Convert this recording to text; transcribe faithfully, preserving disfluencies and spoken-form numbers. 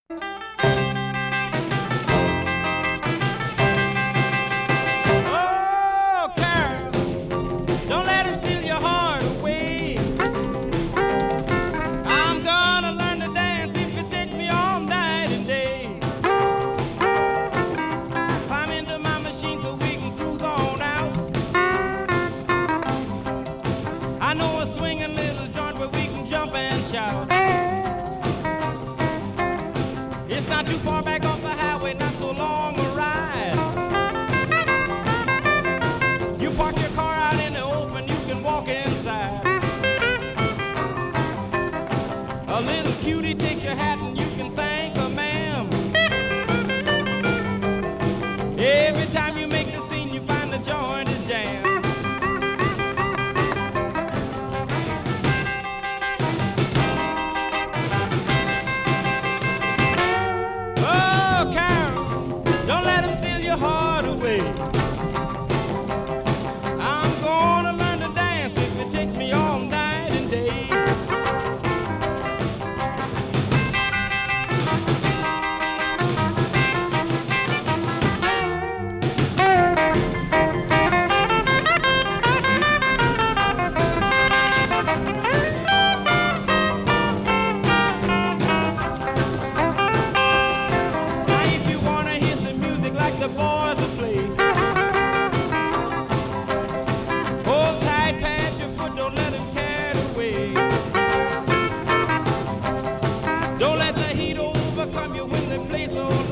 Oh, Carol, don't let him steal your heart away. I'm gonna learn to dance if it takes me all night and day. Climb into my machine so we can cruise on out. I know a swinging little joint where we can jump and shout. It's not too far back off the highway, not so long a ride. You park your car out in the open, you can walk inside. A little cutie takes your hat and you can thank her, ma'am. Every time you make the scene, you find the joint is jammed. Oh, Carol, don't let him steal your heart away. I'm gonna learn to dance if it takes me all night and day. Now if you wanna hear some music like the boys will play, hold tight, pat your foot, don't let him carry it away. Don't let the heat overcome you when they play so